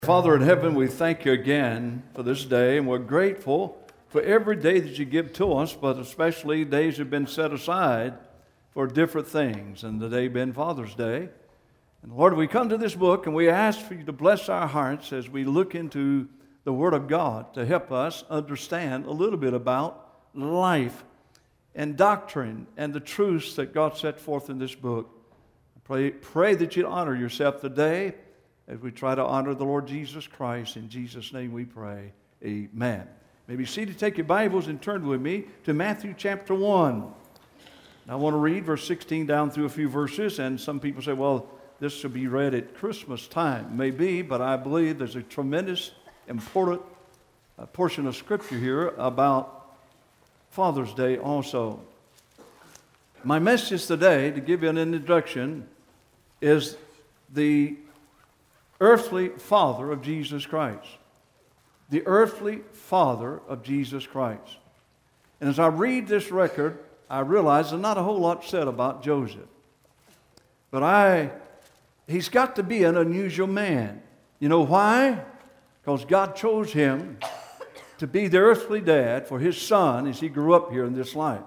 Father in heaven, we thank you again for this day, and we're grateful for every day that you give to us, but especially days have been set aside for different things, and the day being Father's Day. And Lord, we come to this book and we ask for you to bless our hearts as we look into the Word of God to help us understand a little bit about life and doctrine and the truths that God set forth in this book. Pray that you'd honor yourself today as we try to honor the Lord Jesus Christ. In Jesus' name we pray. Amen. Maybe seated, take your Bibles and turn with me to Matthew chapter 1. I want to read verse 16 down through a few verses, and some people say, well, this should be read at Christmas time. Maybe, but I believe there's a tremendous, important portion of Scripture here about Father's Day also. My message today, to give you an introduction, is the earthly father of Jesus Christ. The earthly father of Jesus Christ. And as I read this record, I realize there's not a whole lot said about Joseph. But he's got to be an unusual man. You know why? Because God chose him to be the earthly dad for his son as he grew up here in this life.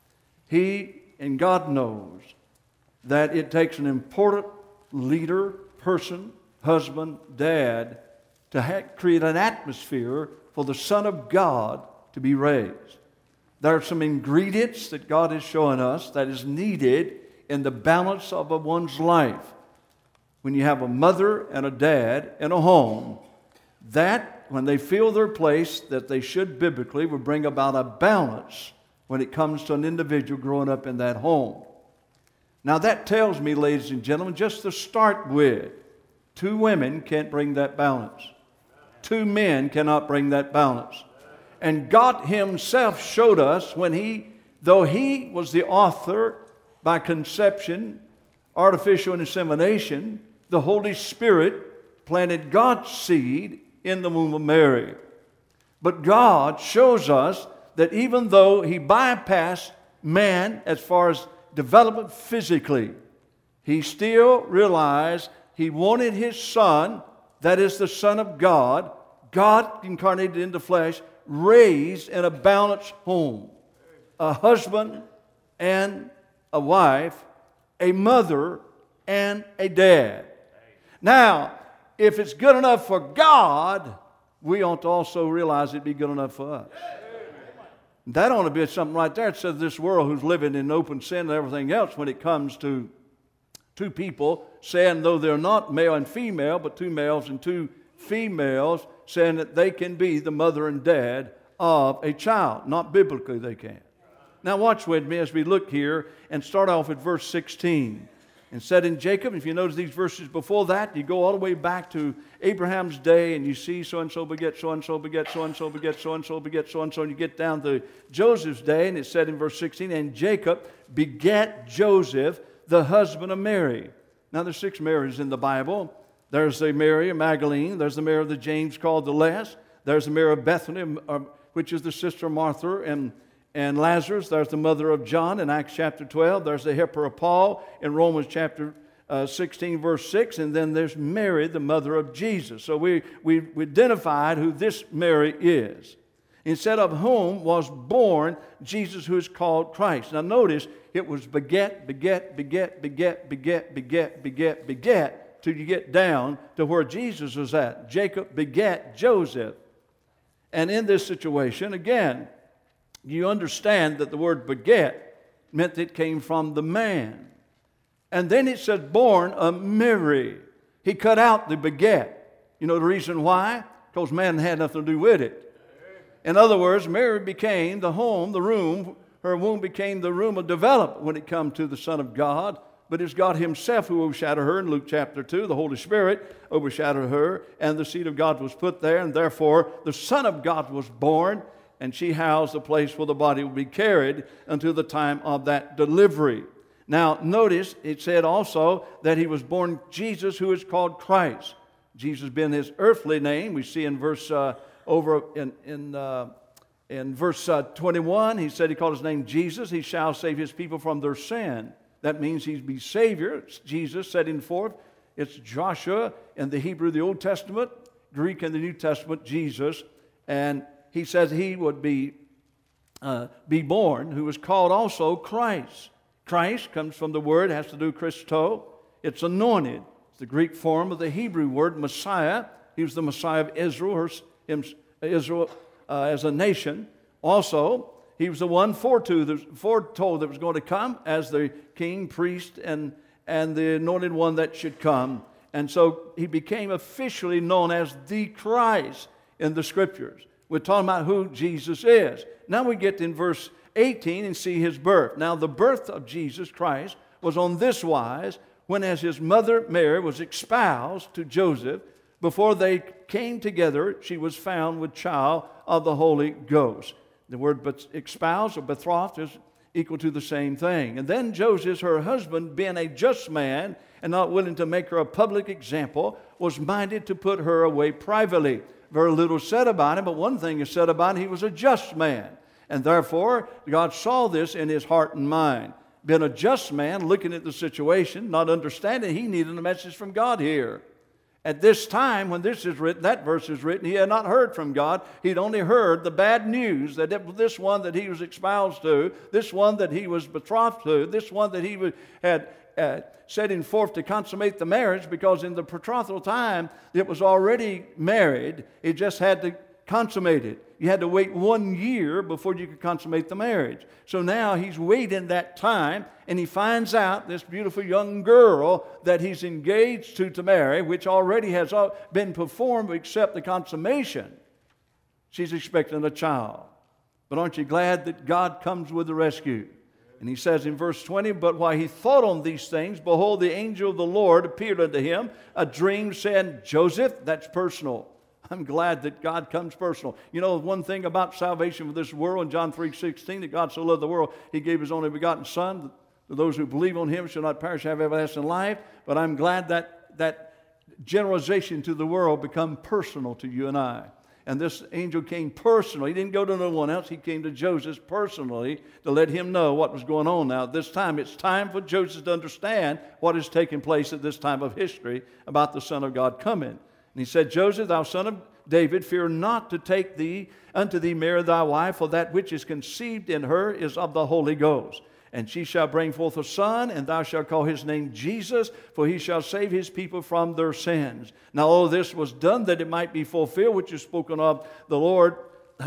He and God knows that it takes an important leader, person, husband, dad, to create an atmosphere for the Son of God to be raised. There are some ingredients that God is showing us that is needed in the balance of one's life. When you have a mother and a dad in a home, that, when they feel their place, that they should biblically, will bring about a balance when it comes to an individual growing up in that home. Now that tells me, ladies and gentlemen, just to start with, two women can't bring that balance. Two men cannot bring that balance. And God himself showed us when though he was the author by conception, artificial insemination, the Holy Spirit planted God's seed in the womb of Mary. But God shows us that even though he bypassed man as far as development physically, he still realized he wanted his son, that is the Son of God, God incarnated into flesh, raised in a balanced home. A husband and a wife, a mother and a dad. Now, if it's good enough for God, we ought to also realize it'd be good enough for us. That ought to be something right there. It says this world who's living in open sin and everything else when it comes to two people saying, though they're not male and female, but two males and two females, saying that they can be the mother and dad of a child. Not biblically they can. Now watch with me as we look here and start off at verse 16. And said in Jacob, if you notice these verses before that, you go all the way back to Abraham's day and you see so-and-so beget so-and-so beget so-and-so beget so-and-so beget so-and-so, and you get down to Joseph's day, and it said in verse 16, and Jacob begat Joseph, the husband of Mary. Now there's 6 Marys in the Bible. There's the Mary of Magdalene. There's the Mary of the James called the Less. There's the Mary of Bethany, which is the sister of Martha and Lazarus. There's the mother of John in Acts chapter 12. There's the helper of Paul in Romans chapter 16, verse 6. And then there's Mary, the mother of Jesus. So we identified who this Mary is. Instead of whom was born Jesus, who is called Christ. Now notice, it was beget, beget, beget, beget, beget, beget, beget, beget, till you get down to where Jesus was at. Jacob begat Joseph. And in this situation, again, you understand that the word beget meant it came from the man. And then it said born of Mary. He cut out the beget. You know the reason why? Because man had nothing to do with it. In other words, Mary became the home, the room. Her womb became the room of development when it comes to the Son of God. But it's God himself who overshadowed her in Luke chapter 2. The Holy Spirit overshadowed her, and the seed of God was put there, and therefore the Son of God was born, and she housed the place where the body would be carried until the time of that delivery. Now, notice it said also that he was born Jesus, who is called Christ. Jesus being his earthly name. We see in verse in verse 21, he said he called his name Jesus. He shall save his people from their sin. That means he'd be Savior. It's Jesus setting forth. It's Joshua in the Hebrew of the Old Testament. Greek in the New Testament, Jesus, and he says he would be born, who was called also Christ. Christ comes from the word, has to do Christo. It's anointed. It's the Greek form of the Hebrew word Messiah. He was the Messiah of Israel, Israel as a nation. Also, he was the one foretold that was going to come as the king, priest, and the anointed one that should come. And so he became officially known as the Christ in the Scriptures. We're talking about who Jesus is. Now we get in verse 18 and see his birth. Now the birth of Jesus Christ was on this wise, when as his mother Mary was espoused to Joseph, before they came together, she was found with child of the Holy Ghost. The word espoused or betrothed is equal to the same thing. And then Joseph, her husband, being a just man and not willing to make her a public example, was minded to put her away privately. Very little said about him, but one thing is said about him: he was a just man. And therefore, God saw this in his heart and mind. Being a just man, looking at the situation, not understanding, he needed a message from God here. At this time, when this is written, that verse is written, he had not heard from God. He'd only heard the bad news that this one that he was espoused to, this one that he was betrothed to, this one that he had setting forth to consummate the marriage, because in the betrothal time, it was already married. It just had to consummate it. You had to wait 1 year before you could consummate the marriage. So now he's waiting that time, and he finds out this beautiful young girl that he's engaged to marry, which already has been performed except the consummation. She's expecting a child. But aren't you glad that God comes with the rescue? And he says in verse 20, but while he thought on these things, behold, the angel of the Lord appeared unto him, a dream saying, Joseph, that's personal. I'm glad that God comes personal. You know, one thing about salvation for this world, in John 3:16, that God so loved the world, he gave his only begotten Son, that those who believe on him shall not perish, have everlasting life. But I'm glad that generalization to the world become personal to you and I. And this angel came personally. He didn't go to no one else. He came to Joseph personally to let him know what was going on now. At this time, it's time for Joseph to understand what is taking place at this time of history about the Son of God coming. And he said, Joseph, thou son of David, fear not to take unto thee Mary thy wife, for that which is conceived in her is of the Holy Ghost. And she shall bring forth a son, and thou shalt call his name Jesus, for he shall save his people from their sins. Now all this was done that it might be fulfilled, which is spoken of the Lord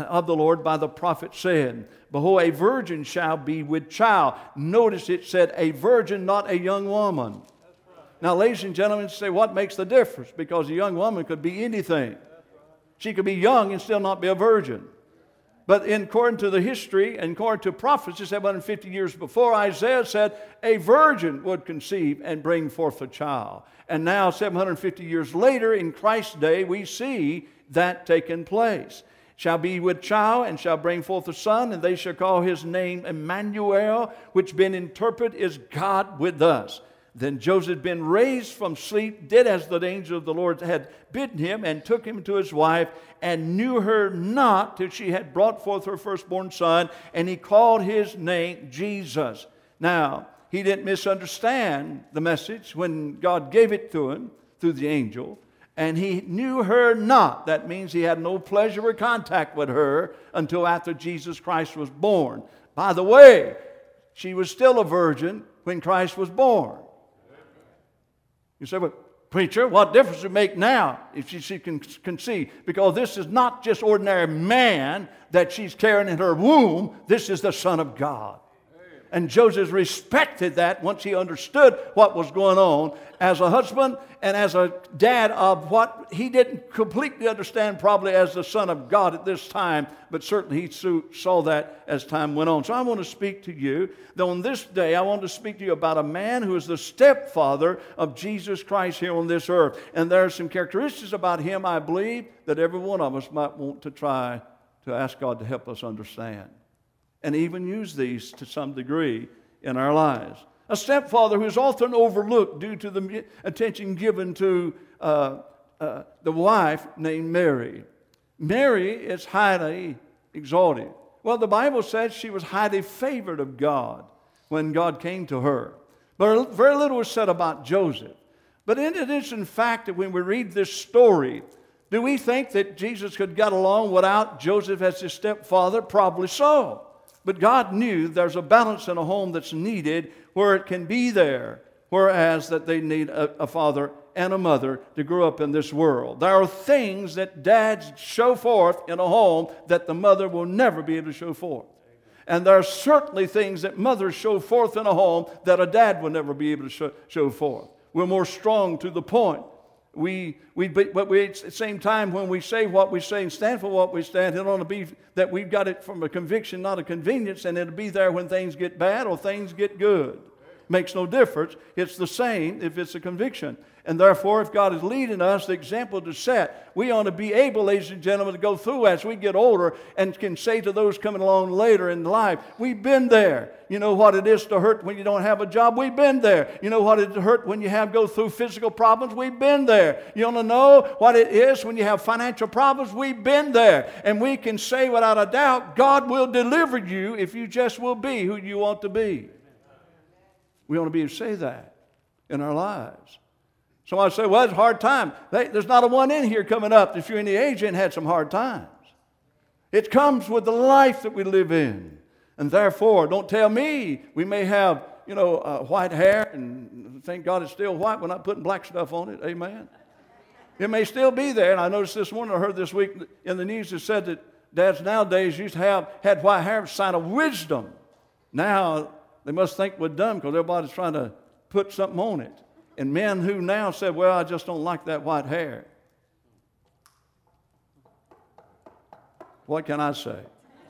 by the prophet saying, behold, a virgin shall be with child. Notice it said a virgin, not a young woman. Now, ladies and gentlemen, say, what makes the difference? Because a young woman could be anything. She could be young and still not be a virgin. But according to the history and according to prophecy, 750 years before, Isaiah said a virgin would conceive and bring forth a child. And now, 750 years later, in Christ's day, we see that taking place. Shall be with child and shall bring forth a son, and they shall call his name Emmanuel, which being interpreted is God with us. Then Joseph, being raised from sleep, did as the angel of the Lord had bidden him, and took him to his wife, and knew her not till she had brought forth her firstborn son, and he called his name Jesus. Now, he didn't misunderstand the message when God gave it to him through the angel, and he knew her not. That means he had no pleasure or contact with her until after Jesus Christ was born. By the way, she was still a virgin when Christ was born. You say, well, preacher, what difference does it make now if she can conceive? Because this is not just ordinary man that she's carrying in her womb. This is the Son of God. And Joseph respected that once he understood what was going on as a husband and as a dad of what he didn't completely understand probably as the Son of God at this time, but certainly he saw that as time went on. So I want to speak to you that on this day I want to speak to you about a man who is the stepfather of Jesus Christ here on this earth. And there are some characteristics about him, I believe, that every one of us might want to try to ask God to help us understand, and even use these to some degree in our lives. A stepfather who is often overlooked due to the attention given to the wife named Mary. Mary is highly exalted. Well, the Bible says she was highly favored of God when God came to her. But very little was said about Joseph. But it is in fact that when we read this story, Do we think that Jesus could get along without Joseph as his stepfather? Probably so. But God knew there's a balance in a home that's needed where it can be there, whereas that they need a father and a mother to grow up in this world. There are things that dads show forth in a home that the mother will never be able to show forth. And there are certainly things that mothers show forth in a home that a dad will never be able to show forth. We're more strong to the point. But at the same time, when we say what we say and stand for what we stand, it ought to be that we've got it from a conviction, not a convenience, and it'll be there when things get bad or things get good. Makes no difference. It's the same if it's a conviction. And therefore, if God is leading us, the example to set, we ought to be able, ladies and gentlemen, to go through as we get older and can say to those coming along later in life, we've been there. You know what it is to hurt when you don't have a job? We've been there. You know what it is to hurt when you go through physical problems? We've been there. You want to know what it is when you have financial problems? We've been there. And we can say without a doubt, God will deliver you if you just will be who you want to be. We want to be able to say that in our lives. Somebody say, well, it's a hard time. There's not a one in here coming up if you're in the age and had some hard times. It comes with the life that we live in. And therefore, don't tell me we may have, white hair and thank God it's still white. We're not putting black stuff on it. Amen. It may still be there. And I noticed this morning, I heard this week in the news, it said that dads nowadays used to had white hair as a sign of wisdom. Now, they must think we're dumb because everybody's trying to put something on it. And men who now said, well, I just don't like that white hair. What can I say?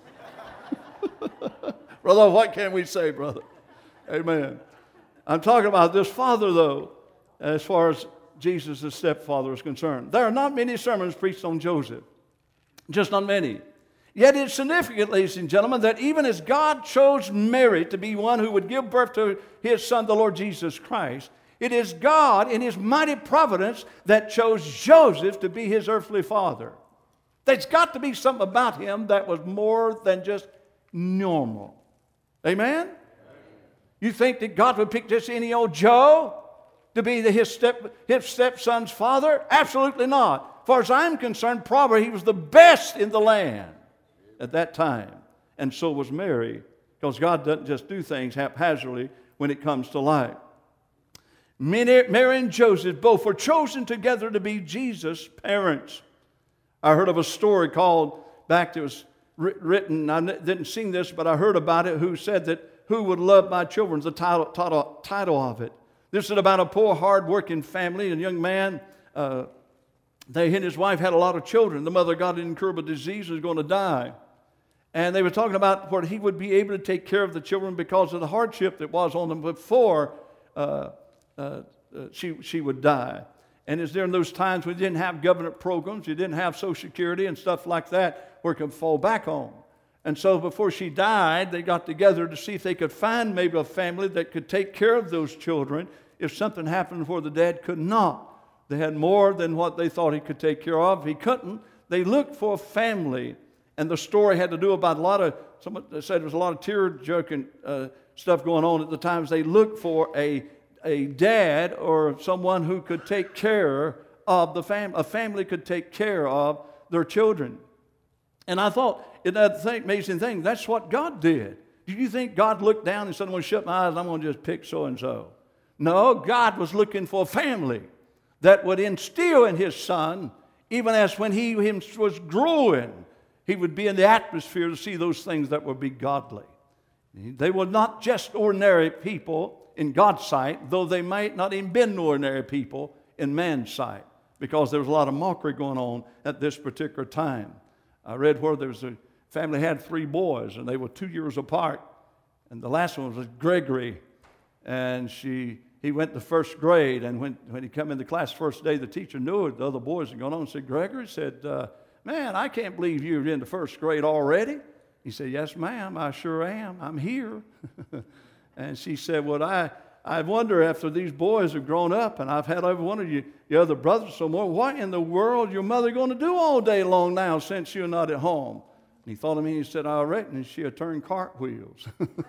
Brother, what can we say, brother? Amen. I'm talking about this father, though, as far as Jesus' stepfather is concerned. There are not many sermons preached on Joseph. Just not many. Yet it's significant, ladies and gentlemen, that even as God chose Mary to be one who would give birth to his son, the Lord Jesus Christ, it is God in his mighty providence that chose Joseph to be his earthly father. There's got to be something about him that was more than just normal. Amen? You think that God would pick just any old Joe to be his stepson's father? Absolutely not. As far as I'm concerned, probably he was the best in the land at that time. And so was Mary, because God doesn't just do things haphazardly when it comes to life. Mary and Joseph both were chosen together to be Jesus' parents. I heard of a story called, back that was written, I didn't sing this, but I heard about it, who said that, who would love my children, is the title of it. This is about a poor, hard-working family, a young man. He and his wife had a lot of children. The mother got an incurable disease, was going to die. And they were talking about where he would be able to take care of the children because of the hardship that was on them before she would die. And it's during those times we didn't have government programs, you didn't have Social Security and stuff like that where it could fall back on. And so before she died, they got together to see if they could find maybe a family that could take care of those children if something happened where the dad could not. They had more than what they thought he could take care of. If he couldn't, they looked for a family. And the story had to do about someone said there was a lot of tear-jerking stuff going on at the times. They looked for a dad or someone who could take care of the family. A family could take care of their children. And I thought, isn't that the amazing thing? That's what God did. Do you think God looked down and said, I'm going to shut my eyes, I'm going to just pick so-and-so? No, God was looking for a family that would instill in his son, even as when he was growing, he would be in the atmosphere to see those things that would be godly. They were not just ordinary people in God's sight, though they might not even been ordinary people in man's sight, because there was a lot of mockery going on at this particular time. I read where there was a family had 3 boys, and they were 2 years apart, and the last one was Gregory, and he went to first grade, and when he came into class first day, the teacher knew it. The other boys had gone on and said, Gregory said, man, I can't believe you're in the first grade already. He said, yes, ma'am, I sure am. I'm here. And she said, well, I wonder after these boys have grown up and I've had every one of you other brothers so more, what in the world your mother going to do all day long now since you're not at home? And he thought of me and he said, I reckon she'll turn cartwheels.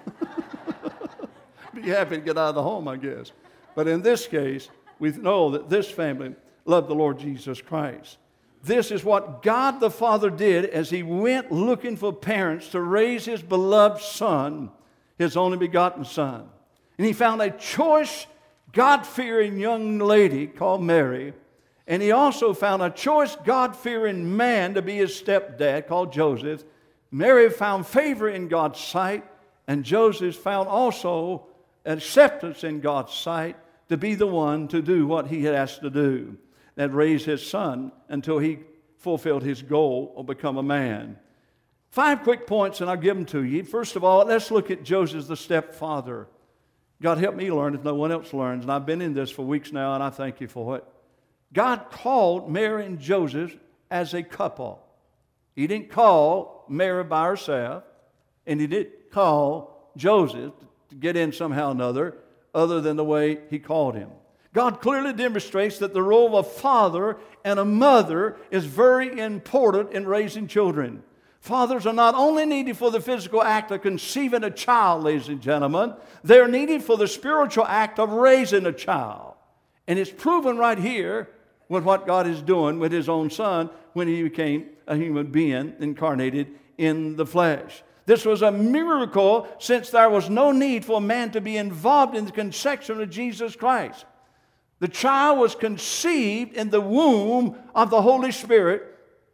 Be happy to get out of the home, I guess. But in this case, we know that this family loved the Lord Jesus Christ. This is what God the Father did as He went looking for parents to raise His beloved Son, His only begotten Son. And He found a choice, God-fearing young lady called Mary. And He also found a choice, God-fearing man to be His stepdad called Joseph. Mary found favor in God's sight, and Joseph found also acceptance in God's sight to be the one to do what he had asked to do, that raise his son until he fulfilled his goal of become a man. 5 quick points, and I'll give them to you. First of all, let's look at Joseph the stepfather. God help me learn if no one else learns, and I've been in this for weeks now, and I thank you for it. God called Mary and Joseph as a couple. He didn't call Mary by herself, and He didn't call Joseph to get in somehow or another, other than the way He called him. God clearly demonstrates that the role of a father and a mother is very important in raising children. Fathers are not only needed for the physical act of conceiving a child, ladies and gentlemen, they're needed for the spiritual act of raising a child. And it's proven right here with what God is doing with His own Son when He became a human being incarnated in the flesh. This was a miracle, since there was no need for a man to be involved in the conception of Jesus Christ. The child was conceived in the womb of the Holy Spirit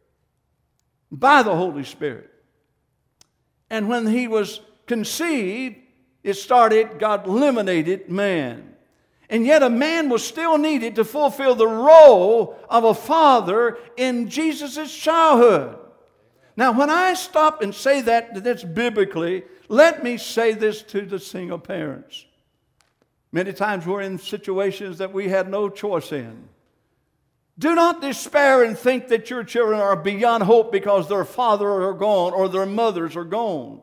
by the Holy Spirit. And when he was conceived, God eliminated man. And yet a man was still needed to fulfill the role of a father in Jesus' childhood. Now, when I stop and say that's biblically, let me say this to the single parents. Many times we're in situations that we had no choice in. Do not despair and think that your children are beyond hope because their fathers are gone or their mothers are gone.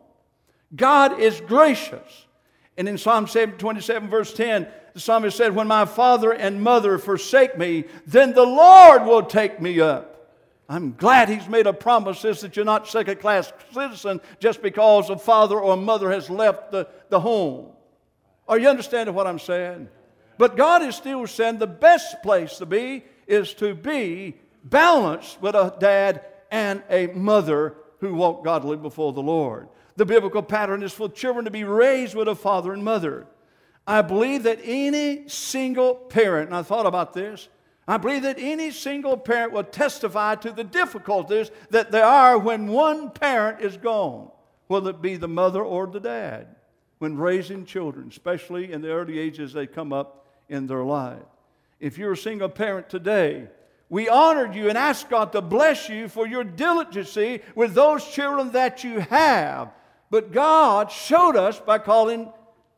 God is gracious. And in Psalm 27, verse 10, the psalmist said, "When my father and mother forsake me, then the Lord will take me up." I'm glad He's made a promise that you're not second-class citizen just because a father or a mother has left the home. Are you understanding what I'm saying? But God is still saying the best place to be is to be balanced with a dad and a mother who walk godly before the Lord. The biblical pattern is for children to be raised with a father and mother. I believe that any single parent, and I thought about this, I believe that any single parent will testify to the difficulties that there are when one parent is gone, whether it be the mother or the dad, when raising children, especially in the early ages they come up in their life. If you're a single parent today, we honored you and asked God to bless you for your diligency with those children that you have. But God showed us by calling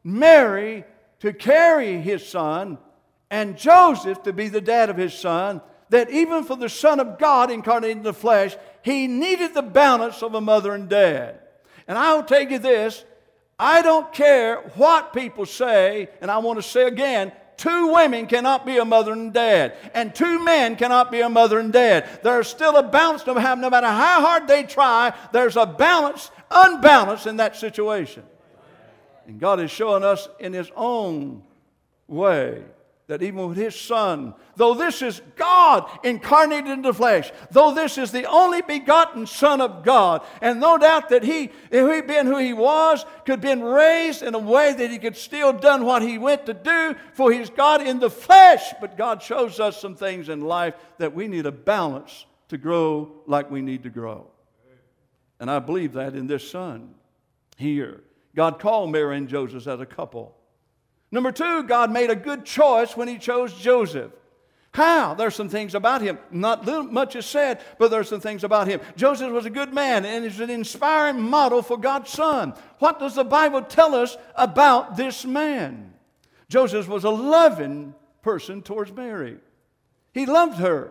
Mary to carry His son and Joseph to be the dad of his son, that even for the Son of God incarnated in the flesh, He needed the balance of a mother and dad. And I'll tell you this, I don't care what people say, and I want to say again, 2 women cannot be a mother and dad, and 2 men cannot be a mother and dad. There's still a balance to have, no matter how hard they try, there's a balance, unbalance in that situation. And God is showing us in His own way that even with His Son, though this is God incarnated in the flesh, though this is the only begotten Son of God, and no doubt that He, if He been who He was, could have been raised in a way that He could still done what He went to do, for He's God in the flesh. But God shows us some things in life that we need a balance to grow like we need to grow. And I believe that in this son here. God called Mary and Joseph as a couple. Number 2, God made a good choice when He chose Joseph. How? There's some things about him. Not much is said, but there's some things about him. Joseph was a good man and is an inspiring model for God's Son. What does the Bible tell us about this man? Joseph was a loving person towards Mary. He loved her.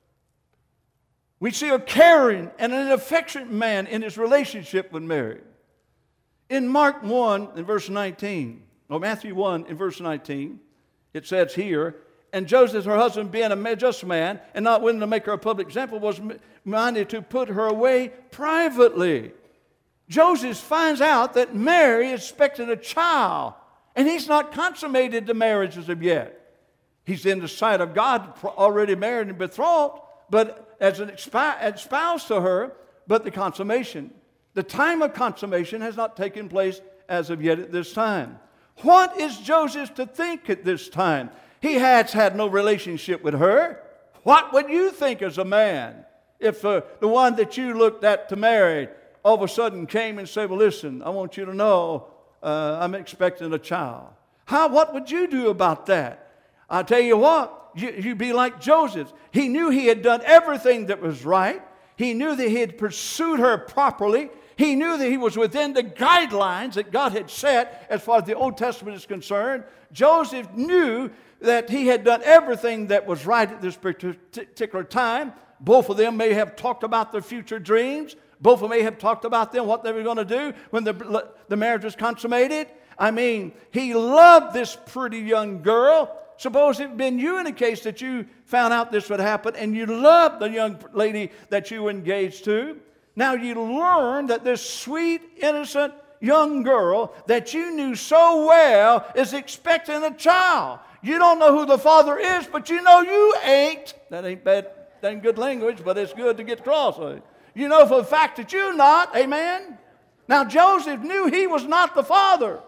We see a caring and an affectionate man in his relationship with Mary. In Mark 1 in verse 19, or Matthew 1 in verse 19, it says here, "And Joseph, her husband, being a just man, and not willing to make her a public example, was minded to put her away privately." Joseph finds out that Mary is expecting a child, and he's not consummated the marriage as of yet. He's in the sight of God, already married and betrothed, but as an espoused to her, but the consummation. The time of consummation has not taken place as of yet at this time. What is Joseph to think at this time? He has had no relationship with her. What would you think as a man if the one that you looked at to marry all of a sudden came and said, well, listen, I want you to know I'm expecting a child. What would you do about that? I'll tell you what, you'd be like Joseph. He knew he had done everything that was right. He knew that he had pursued her properly. He knew that he was within the guidelines that God had set as far as the Old Testament is concerned. Joseph knew that he had done everything that was right at this particular time. Both of them may have talked about their future dreams. Both of them may have talked about what they were going to do when the marriage was consummated. I mean, he loved this pretty young girl. Suppose it had been you in a case that you found out this would happen and you loved the young lady that you were engaged to. Now you learn that this sweet, innocent young girl that you knew so well is expecting a child. You don't know who the father is, but you know you ain't. That ain't bad. That ain't good language, but it's good to get across. You know for the fact that you're not. Amen? Now Joseph knew he was not the father.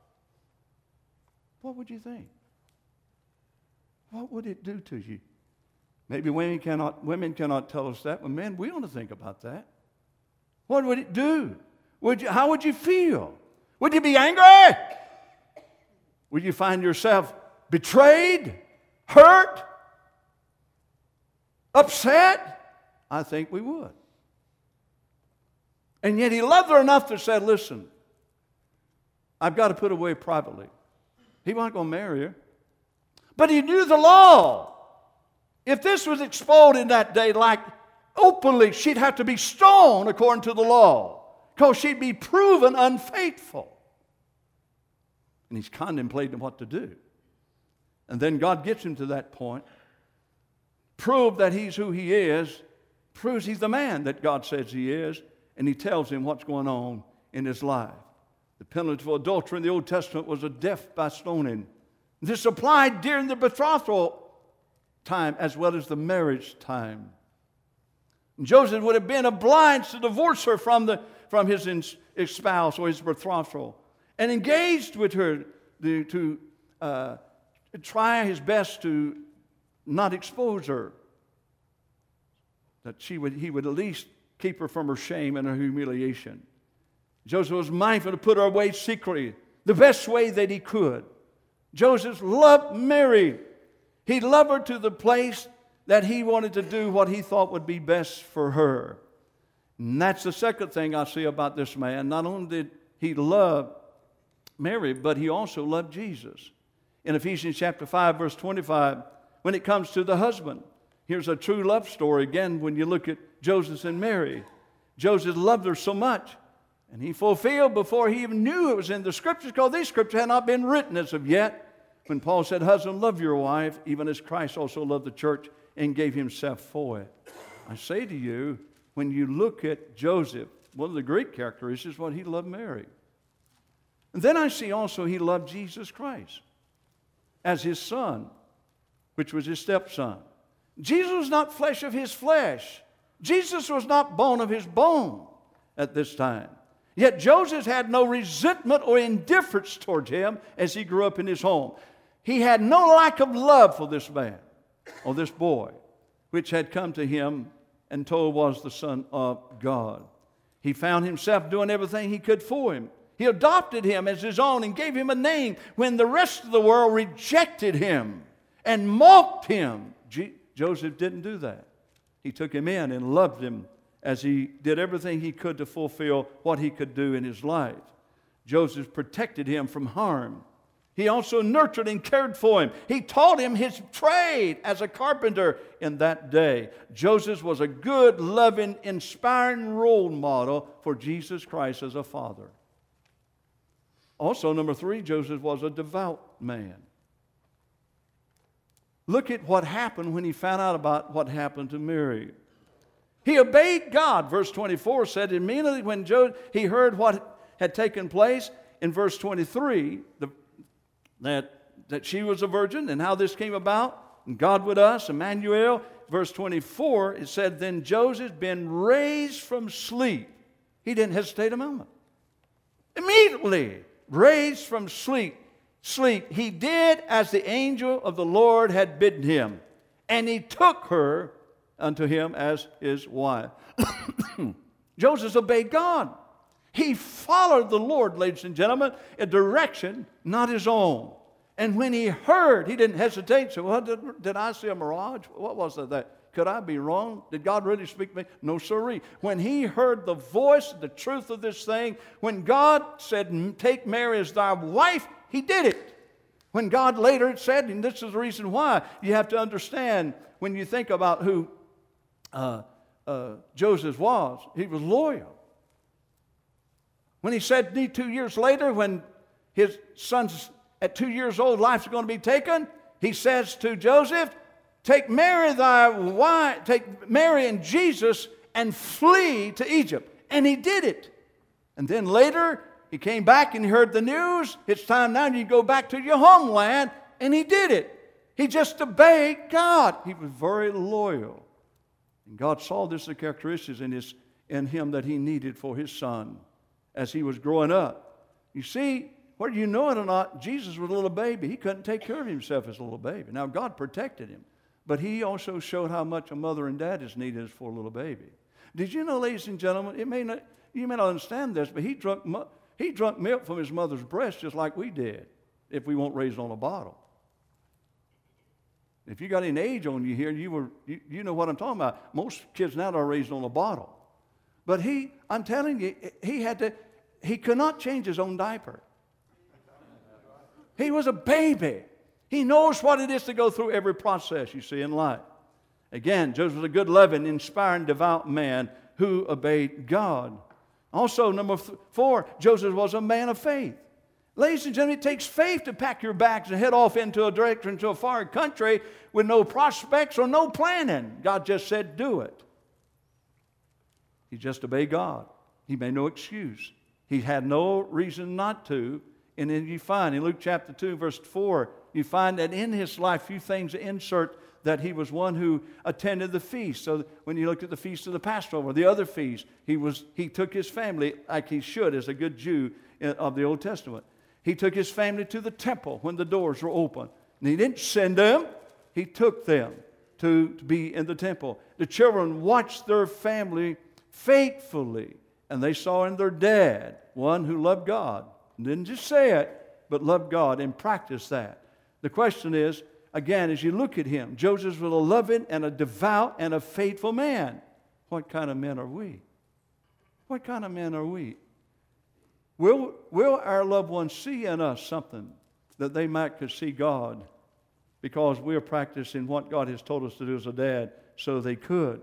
What would you think? What would it do to you? Maybe women cannot tell us that, but men, we ought to think about that. What would it do? How would you feel? Would you be angry? Would you find yourself betrayed, hurt, upset? I think we would. And yet he loved her enough to say, listen, I've got to put away privately. He wasn't going to marry her. But he knew the law. If this was exposed in that day, like openly, she'd have to be stoned according to the law, because she'd be proven unfaithful. And he's contemplating what to do. And then God gets him to that point, prove that he's who he is, proves he's the man that God says he is, and he tells him what's going on in his life. The penalty for adultery in the Old Testament was a death by stoning. This applied during the betrothal time as well as the marriage time. Joseph would have been obliged to divorce her from his spouse or his betrothal, and engaged with her to try his best to not expose her, that he would at least keep her from her shame and her humiliation. Joseph was mindful to put her away secretly, the best way that he could. Joseph loved Mary. He loved her to the place that he wanted to do what he thought would be best for her. And that's the second thing I see about this man. Not only did he love Mary, but he also loved Jesus. In Ephesians chapter 5, verse 25, when it comes to the husband, here's a true love story. Again, when you look at Joseph and Mary, Joseph loved her so much, and he fulfilled before he even knew it was in the Scriptures, because these Scriptures had not been written as of yet. When Paul said, husband, love your wife, even as Christ also loved the church and gave himself for it. I say to you, when you look at Joseph, one of the great characteristics is what he loved Mary. And then I see also he loved Jesus Christ as his son, which was his stepson. Jesus was not flesh of his flesh. Jesus was not bone of his bone at this time. Yet Joseph had no resentment or indifference towards him as he grew up in his home. He had no lack of love for this man or this boy, which had come to him and told was the Son of God. He found himself doing everything he could for him. He adopted him as his own and gave him a name when the rest of the world rejected him and mocked him. Joseph didn't do that. He took him in and loved him as he did everything he could to fulfill what he could do in his life. Joseph protected him from harm. He also nurtured and cared for him. He taught him his trade as a carpenter in that day. Joseph was a good, loving, inspiring role model for Jesus Christ as a father. Also, number 3, Joseph was a devout man. Look at what happened when he found out about what happened to Mary. He obeyed God. Verse 24 said immediately when he heard what had taken place, in verse 23, that she was a virgin and how this came about, and God with us, Emmanuel, verse 24, it said, then Joseph been raised from sleep. He didn't hesitate a moment. Immediately raised from sleep, he did as the angel of the Lord had bidden him, and he took her unto him as his wife. Joseph obeyed God. He followed the Lord, ladies and gentlemen, a direction not his own. And when he heard, he didn't hesitate. So, what, did I see a mirage? What was that? Could I be wrong? Did God really speak to me? No, sirree. When he heard the voice, the truth of this thing, when God said, take Mary as thy wife, he did it. When God later said, and this is the reason why, you have to understand, when you think about who Joseph was, he was loyal. When he said 2 years later, when his son's at 2 years old, life's going to be taken, he says to Joseph, take Mary thy wife, take Mary and Jesus and flee to Egypt. And he did it. And then later, he came back and he heard the news. It's time now you go back to your homeland. And he did it. He just obeyed God. He was very loyal. And God saw this as characteristics in him that he needed for his son as he was growing up. You see, whether you know it or not, Jesus was a little baby. He couldn't take care of himself as a little baby. Now, God protected him. But he also showed how much a mother and dad is needed for a little baby. Did you know, ladies and gentlemen, you may not understand this, but he drunk milk from his mother's breast just like we did if we weren't raised on a bottle. If you got any age on you here, you know what I'm talking about. Most kids now are raised on a bottle. But I'm telling you, he could not change his own diaper. He was a baby. He knows what it is to go through every process you see in life. Again, Joseph was a good, loving, inspiring, devout man who obeyed God. Also, number 4, Joseph was a man of faith. Ladies and gentlemen, it takes faith to pack your bags and head off into a direction to a foreign country with no prospects or no planning. God just said, do it. He just obeyed God. He made no excuse. He had no reason not to. And then you find in Luke chapter 2, verse 4, you find that in his life, few things insert that he was one who attended the feast. So when you look at the feast of the Passover, the other feast, he took his family like he should as a good Jew of the Old Testament. He took his family to the temple when the doors were open. And he didn't send them. He took them to be in the temple. The children watched their family faithfully. And they saw in their dad one who loved God. Didn't just say it, but loved God and practiced that. The question is, again, as you look at him, Joseph was a loving and a devout and a faithful man. What kind of men are we? What kind of men are we? Will our loved ones see in us something that they might could see God because we're practicing what God has told us to do as a dad so they could?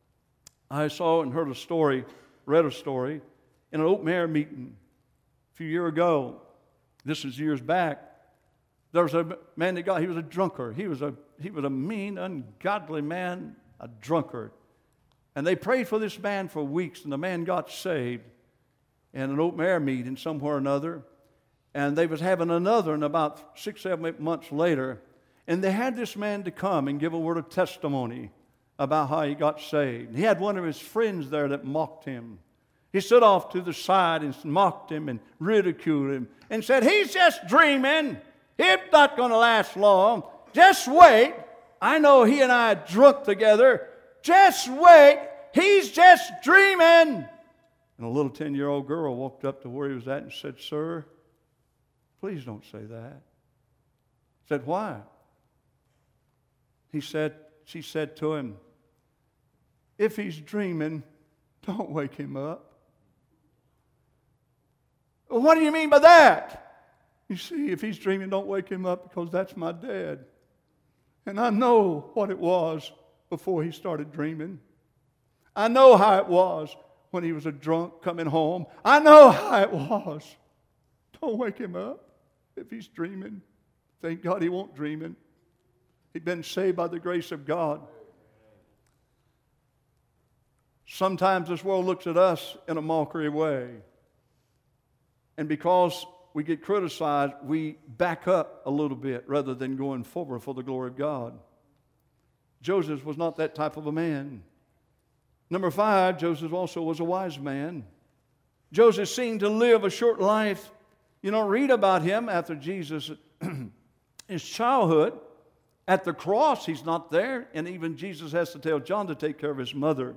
I saw and heard a story, read a story in an open air meeting a few years ago. This was years back. There was a man that he was a drunkard. He was a mean, ungodly man, a drunkard. And they prayed for this man for weeks, and the man got saved in an open air meeting somewhere or another. And they was having another, and about 6, 7, 8 months later, and they had this man to come and give a word of testimony about how he got saved. He had one of his friends there that mocked him. He stood off to the side and mocked him and ridiculed him and said, he's just dreaming. It's not going to last long. Just wait. I know he and I drunk together. Just wait. He's just dreaming. And a little 10-year-old girl walked up to where he was at and said, sir, please don't say that. I said, why? She said to him, if he's dreaming, don't wake him up. Well, what do you mean by that? You see, if he's dreaming, don't wake him up because that's my dad. And I know what it was before he started dreaming. I know how it was when he was a drunk coming home. I know how it was. Don't wake him up if he's dreaming. Thank God he won't dreaming. He'd been saved by the grace of God. Sometimes this world looks at us in a mockery way. And because we get criticized, we back up a little bit rather than going forward for the glory of God. Joseph was not that type of a man. Number 5, Joseph also was a wise man. Joseph seemed to live a short life. You don't read about him after Jesus' his childhood. At the cross, he's not there, and even Jesus has to tell John to take care of his mother.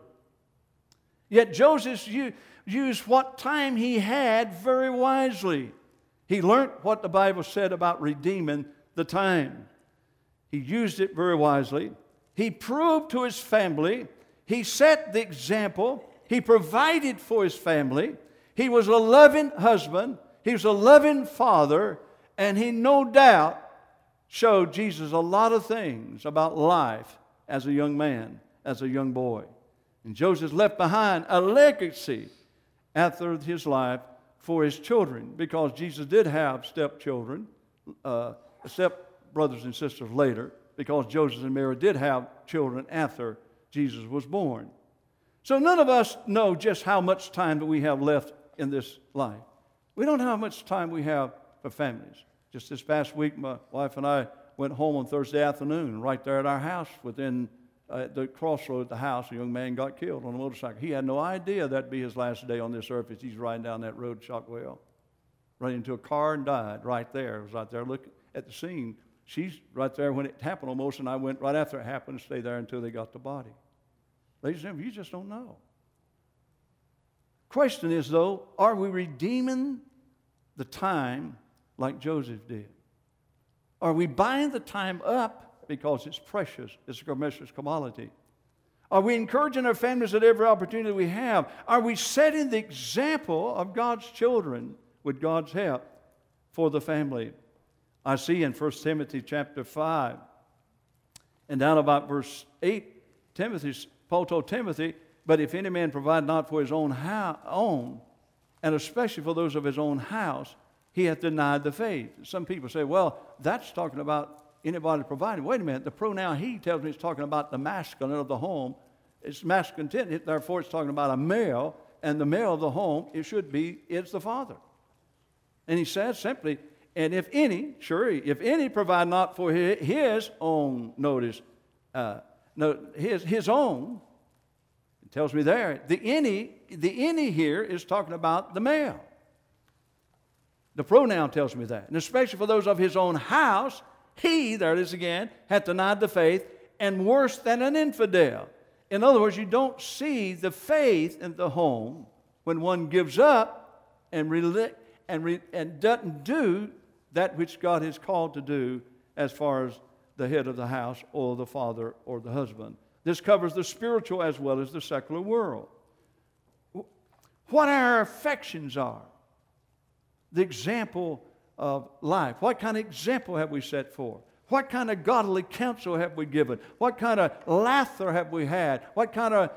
Yet Joseph used what time he had very wisely. He learned what the Bible said about redeeming the time. He used it very wisely. He proved to his family. He set the example. He provided for his family. He was a loving husband. He was a loving father. And he no doubt showed Jesus a lot of things about life as a young man, as a young boy. And Joseph left behind a legacy after his life for his children, because Jesus did have stepchildren, step-brothers and sisters later, because Joseph and Mary did have children after Jesus was born. So none of us know just how much time that we have left in this life. We don't know how much time we have for families. Just this past week, my wife and I went home on Thursday afternoon. Right there at our house, within the crossroad at the house, a young man got killed on a motorcycle. He had no idea that'd be his last day on this earth as he's riding down that road, Shockwell. Ran into a car and died right there. I was out there looking at the scene. She's right there when it happened almost, and I went right after it happened and stayed there until they got the body. Ladies and gentlemen, you just don't know. Question is, though, are we redeeming the time like Joseph did? Are we buying the time up because it's precious, it's a precious commodity? Are we encouraging our families at every opportunity we have? Are we setting the example of God's children with God's help for the family? I see in 1 Timothy chapter 5 and down about verse 8, Paul told Timothy, but if any man provide not for his own, and especially for those of his own house, he hath denied the faith. Some people say, well, that's talking about anybody providing. Wait a minute, the pronoun he tells me it's talking about the masculine of the home. It's masculine tense, therefore it's talking about a male, and the male of the home, it's the father. And he says simply, and if any provide not for his own, his own, it tells me there, the any here is talking about the male. The pronoun tells me that. And especially for those of his own house, he, there it is again, hath denied the faith, and worse than an infidel. In other words, you don't see the faith in the home when one gives up and doesn't do that which God has called to do as far as the head of the house or the father or the husband. This covers the spiritual as well as the secular world. What our affections are, the example of life. What kind of example have we set forth? What kind of godly counsel have we given? What kind of laughter have we had? What kind of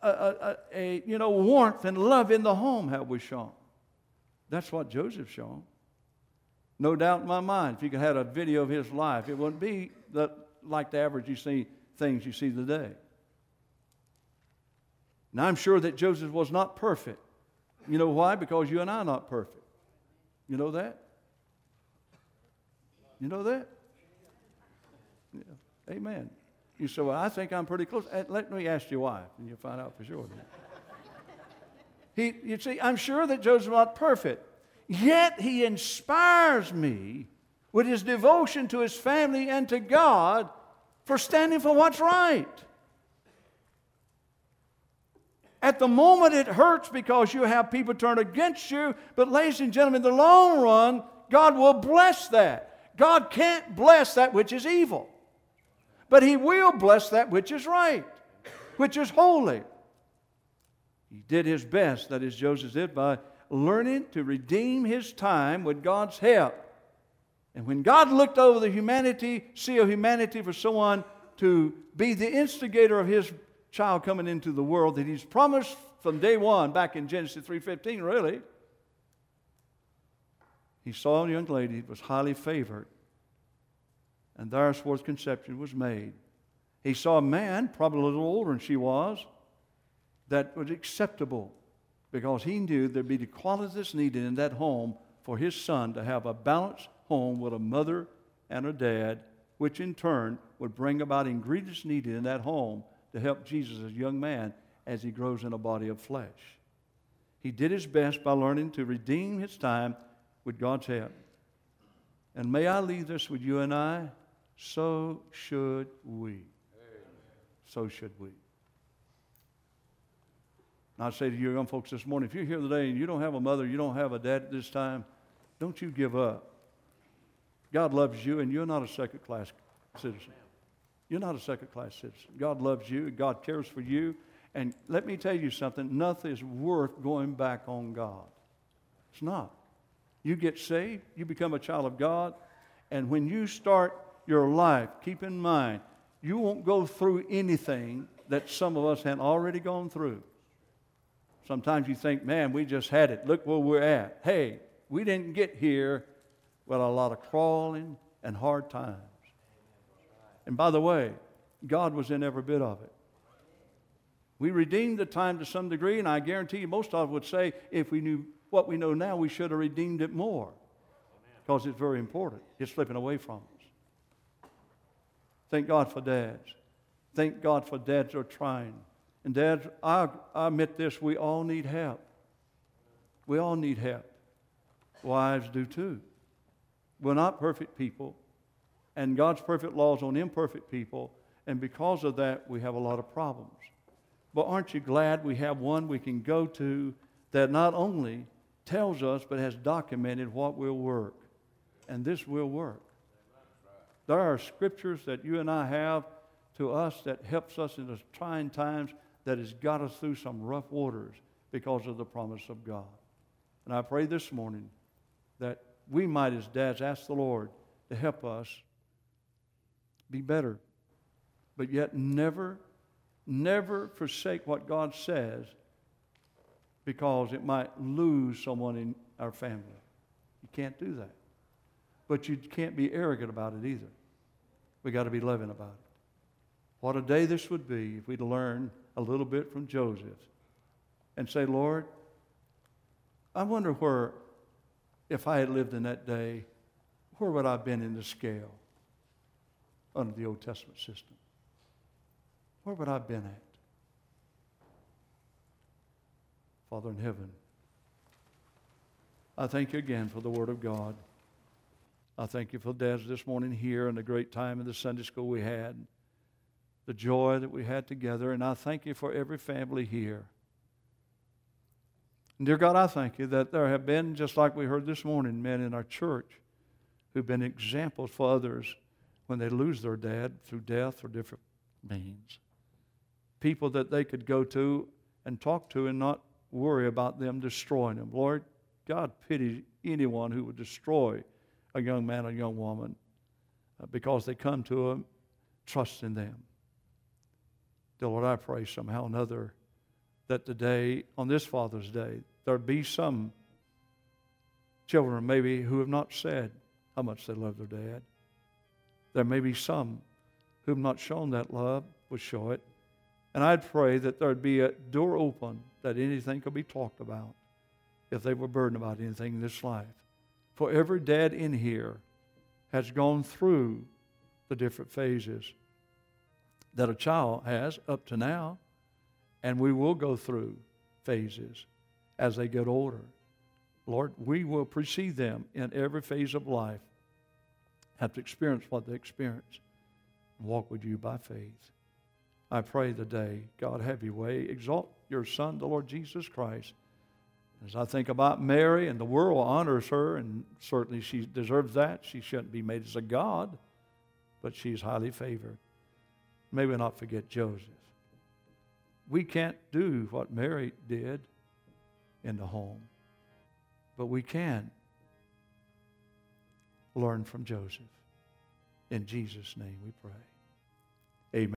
warmth and love in the home have we shown? That's what Joseph's shown. No doubt in my mind, if you could have a video of his life, it wouldn't be like the average things you see today. Now, I'm sure that Joseph was not perfect. You know why? Because you and I are not perfect. You know that? You know that? Yeah. Amen. You say, well, I think I'm pretty close. Let me ask your wife, and you'll find out for sure. You see, I'm sure that Joseph was not perfect. Yet he inspires me with his devotion to his family and to God for standing for what's right. At the moment it hurts because you have people turn against you, but ladies and gentlemen, in the long run, God will bless that. God can't bless that which is evil, but He will bless that which is right, which is holy. He did his best, that is, Joseph did, by learning to redeem his time with God's help. And when God looked over the sea of humanity for someone to be the instigator of His child coming into the world that He's promised from day one, back in Genesis 3:15, really, He saw a young lady that was highly favored, and thenceforth conception was made. He saw a man, probably a little older than she was, that was acceptable, because he knew there'd be the qualities needed in that home for his son to have a balanced home with a mother and a dad which in turn would bring about ingredients needed in that home to help Jesus as a young man as he grows in a body of flesh. He did his best by learning to redeem his time with God's help. And may I leave this with you and I? So should we. So should we. And I say to you young folks this morning, if you're here today and you don't have a mother, you don't have a dad at this time, don't you give up. God loves you, and you're not a second-class citizen. You're not a second-class citizen. God loves you. God cares for you. And let me tell you something. Nothing is worth going back on God. It's not. You get saved. You become a child of God. And when you start your life, keep in mind, you won't go through anything that some of us had already gone through. Sometimes you think, man, we just had it. Look where we're at. Hey, we didn't get here with a lot of crawling and hard times. And by the way, God was in every bit of it. We redeemed the time to some degree, and I guarantee you most of us would say if we knew what we know now, we should have redeemed it more. Because it's very important. It's slipping away from us. Thank God for dads. Thank God for dads who are trying. And dads, I admit this, we all need help. We all need help. Wives do too. We're not perfect people, and God's perfect law is on imperfect people, and because of that, we have a lot of problems. But aren't you glad we have one we can go to that not only tells us, but has documented what will work? And this will work. There are scriptures that you and I have to us that helps us in those trying times, that has got us through some rough waters because of the promise of God. And I pray this morning that we might, as dads, ask the Lord to help us be better, but yet never forsake what God says because it might lose someone in our family. You can't do that. But you can't be arrogant about it either. We got to be loving about it. What a day this would be if we'd learn a little bit from Joseph and say, Lord, I wonder where, if I had lived in that day, where would I have been in the scale under the Old Testament system? Where would I have been at? Father in heaven, I thank you again for the Word of God. I thank you for dads this morning here and the great time in the Sunday school we had, the joy that we had together, and I thank you for every family here. And dear God, I thank you that there have been, just like we heard this morning, men in our church who've been examples for others when they lose their dad through death or different means. People that they could go to and talk to and not worry about them destroying them. Lord, God pity anyone who would destroy a young man or young woman because they come to him trusting them. Dear Lord, I pray somehow or another that today, on this Father's Day, there be some children maybe who have not said how much they love their dad. There may be some who have not shown that love, would show it. And I'd pray that there'd be a door open that anything could be talked about if they were burdened about anything in this life. For every dad in here has gone through the different phases that a child has up to now, and we will go through phases as they get older. Lord, we will precede them in every phase of life, have to experience what they experience, and walk with you by faith. I pray today, God, have your way. Exalt your Son, the Lord Jesus Christ. As I think about Mary, and the world honors her, and certainly she deserves that. She shouldn't be made as a god, but she's highly favored. May we not forget Joseph. We can't do what Mary did in the home, but we can learn from Joseph. In Jesus' name we pray.